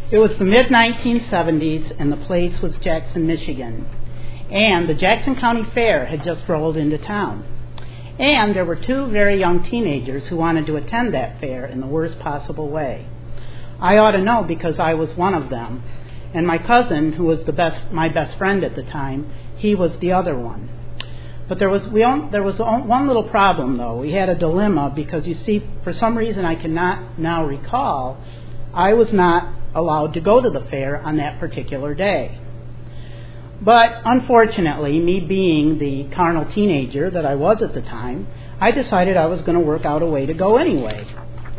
It was the mid-1970s, and the place was Jackson, Michigan. And the Jackson County Fair had just rolled into town. And there were two very young teenagers who wanted to attend that fair in the worst possible way. I ought to know because I was one of them. And my cousin, who was my best friend at the time, he was the other one. But there was one little problem, though. We had a dilemma because, you see, for some reason I cannot now recall, I was not allowed to go to the fair on that particular day. But unfortunately, me being the carnal teenager that I was at the time, I decided I was going to work out a way to go anyway.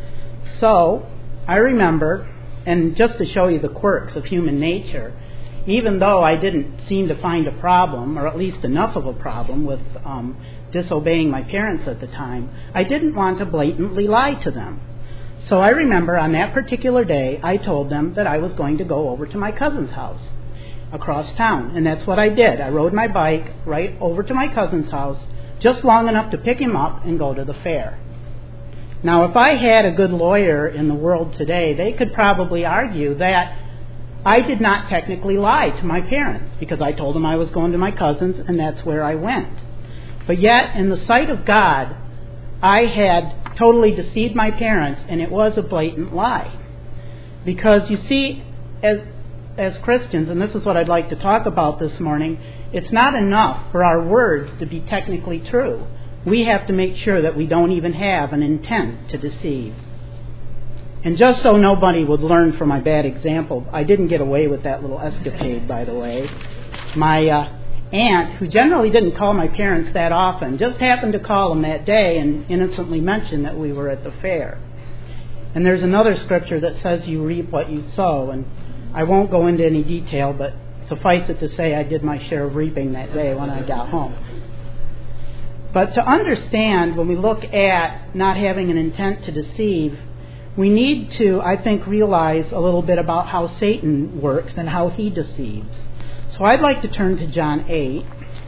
So I remember, and just to show you the quirks of human nature, even though I didn't seem to find a problem, or at least enough of a problem, with disobeying my parents at the time, I didn't want to blatantly lie to them. So I remember on that particular day, I told them that I was going to go over to my cousin's house across town. And that's what I did. I rode my bike right over to my cousin's house, just long enough to pick him up and go to the fair. Now, if I had a good lawyer in the world today, they could probably argue that I did not technically lie to my parents because I told them I was going to my cousin's and that's where I went. But yet, in the sight of God, I had totally deceived my parents, and it was a blatant lie. Because, you see, as Christians, and this is what I'd like to talk about this morning, it's not enough for our words to be technically true. We have to make sure that we don't even have an intent to deceive. And just so nobody would learn from my bad example, I didn't get away with that little escapade, by the way. My aunt, who generally didn't call my parents that often, just happened to call them that day and innocently mention that we were at the fair. And there's another scripture that says you reap what you sow, and I won't go into any detail, but suffice it to say I did my share of reaping that day when I got home. But to understand, when we look at not having an intent to deceive, we need to, I think, realize a little bit about how Satan works and how he deceives. So I'd like to turn to John 8.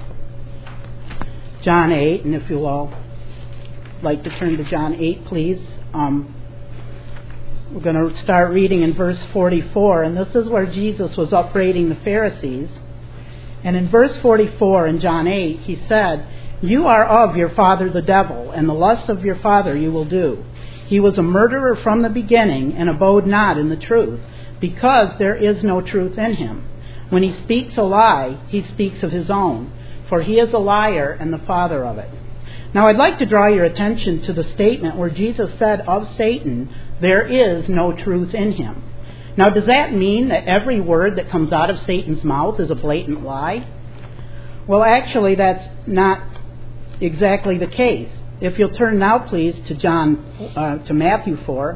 John 8, and if you'll all like to turn to John 8, please. We're going to start reading in verse 44, and this is where Jesus was upbraiding the Pharisees. And in verse 44 in John 8, he said, "You are of your father the devil, and the lusts of your father you will do. He was a murderer from the beginning and abode not in the truth, because there is no truth in him. When he speaks a lie, he speaks of his own, for he is a liar and the father of it." Now I'd like to draw your attention to the statement where Jesus said of Satan, there is no truth in him. Now, does that mean that every word that comes out of Satan's mouth is a blatant lie? Well, actually, that's not exactly the case. If you'll turn now, please, to Matthew 4,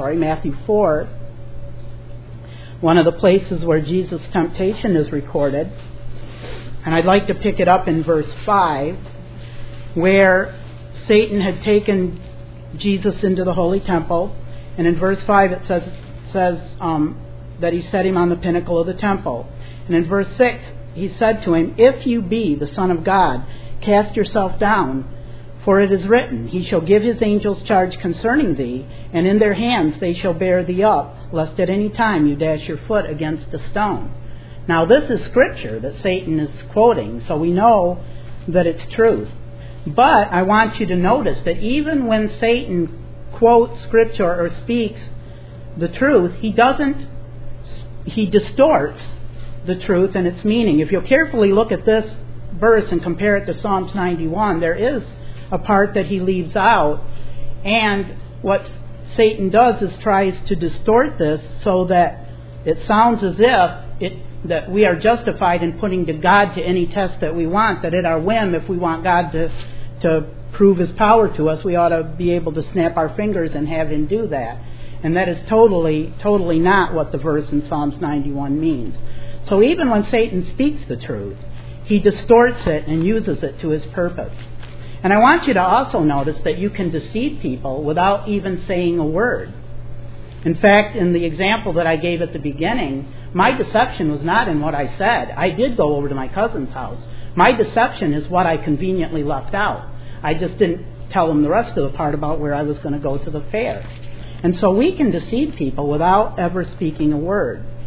one of the places where Jesus' temptation is recorded. And I'd like to pick it up in verse 5, where Satan had taken Jesus into the holy temple. And in verse 5 it says that he set him on the pinnacle of the temple. And in verse 6 he said to him, "If you be the Son of God, cast yourself down, for it is written, He shall give His angels charge concerning thee, and in their hands they shall bear thee up, lest at any time you dash your foot against a stone." Now this is scripture that Satan is quoting, so we know that it's truth. But I want you to notice that even when Satan quotes scripture or speaks the truth, he distorts the truth and its meaning. If you'll carefully look at this verse and compare it to Psalms 91, there is a part that he leaves out, and what Satan does is tries to distort this so that it sounds as if that we are justified in putting to God to any test that we want, that at our whim, if we want God to prove His power to us, we ought to be able to snap our fingers and have Him do that. And that is totally not what the verse in Psalms 91 means. So even when Satan speaks the truth, he distorts it and uses it to his purpose. And I want you to also notice that you can deceive people without even saying a word. In fact, in the example that I gave at the beginning, my deception was not in what I said. I did go over to my cousin's house. My deception is what I conveniently left out. I just didn't tell them the rest of the part about where I was going to go to the fair. And so we can deceive people without ever speaking a word.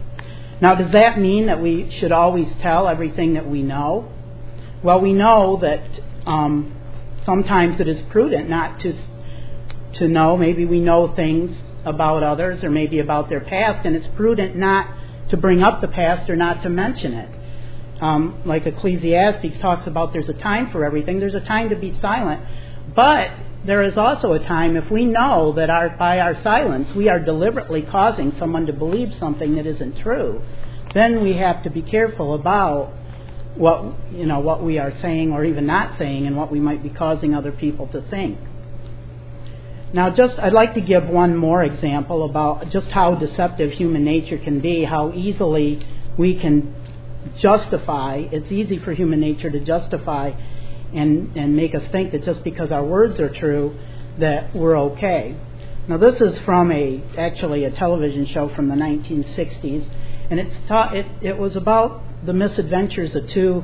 Now, does that mean that we should always tell everything that we know? Well, we know that sometimes it is prudent not to know. Maybe we know things about others or maybe about their past, and it's prudent not to bring up the past or not to mention it. Like Ecclesiastes talks about, there's a time for everything. There's a time to be silent. But there is also a time, if we know that by our silence we are deliberately causing someone to believe something that isn't true, then we have to be careful about what we are saying or even not saying and what we might be causing other people to think. Now, I'd like to give one more example about just how deceptive human nature can be, how easily we can justify. It's easy for human nature to justify and make us think that just because our words are true that we're okay. Now, this is from actually a television show from the 1960s, and it was about the misadventures of two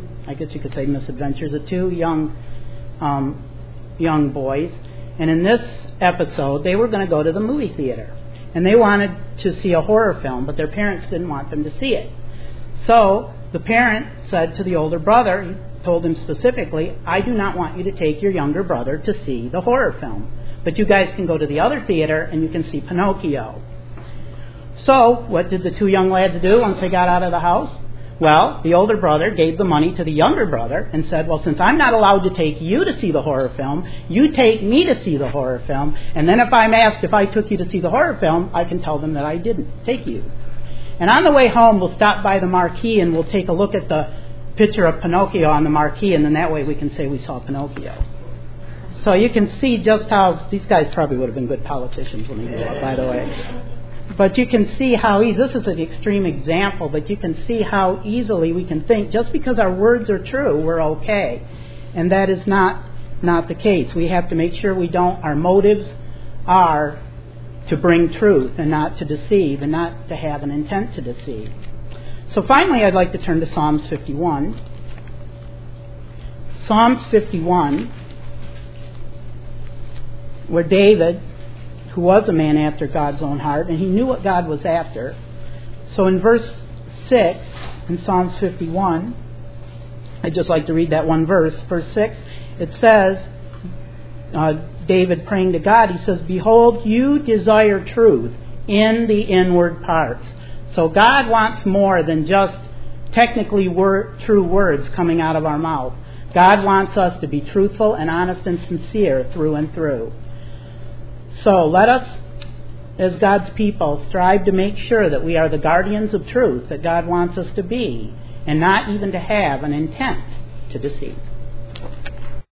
young boys. And in this episode, they were going to go to the movie theater, and they wanted to see a horror film, but their parents didn't want them to see it. So the parent said to the older brother, he told him specifically, I do not want you to take your younger brother to see the horror film, but you guys can go to the other theater and you can see Pinocchio. So what did the two young lads do once they got out of the house? Well, the older brother gave the money to the younger brother and said, well, since I'm not allowed to take you to see the horror film, you take me to see the horror film, and then if I'm asked if I took you to see the horror film, I can tell them that I didn't take you. And on the way home, we'll stop by the marquee and we'll take a look at the picture of Pinocchio on the marquee, and then that way we can say we saw Pinocchio. So you can see just how these guys probably would have been good politicians when they grew up, by the way. But you can see how this is an extreme example, but you can see how easily we can think just because our words are true, we're okay. And that is not the case. We have to make sure our motives are to bring truth and not to deceive and not to have an intent to deceive. So finally, I'd like to turn to Psalms 51. Psalms 51, where David, who was a man after God's own heart, and he knew what God was after. So in verse 6, in Psalms 51, I'd just like to read that one verse. Verse 6, it says, David praying to God, he says, behold, you desire truth in the inward parts. So God wants more than just technically true words coming out of our mouth. God wants us to be truthful and honest and sincere through and through. So let us, as God's people, strive to make sure that we are the guardians of truth that God wants us to be, and not even to have an intent to deceive.